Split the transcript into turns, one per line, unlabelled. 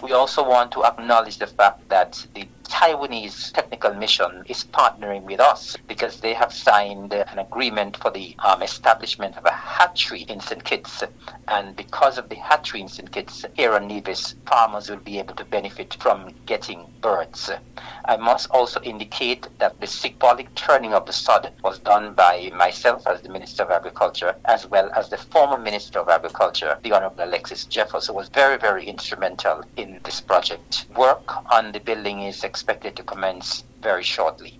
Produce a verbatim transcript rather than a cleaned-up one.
We also want to acknowledge the fact that the Taiwanese technical mission is partnering with us because they have signed an agreement for the um, establishment of a hatchery in Saint Kitts. And because of the hatchery in Saint Kitts, here on Nevis, farmers will be able to benefit from getting birds. I must also indicate that the symbolic turning of the sod was done by myself as the Minister of Agriculture, as well as the former Minister of Agriculture, the Honorable Alexis Jeffers, who was very, very instrumental in this project. Work on the building is expected to commence very shortly.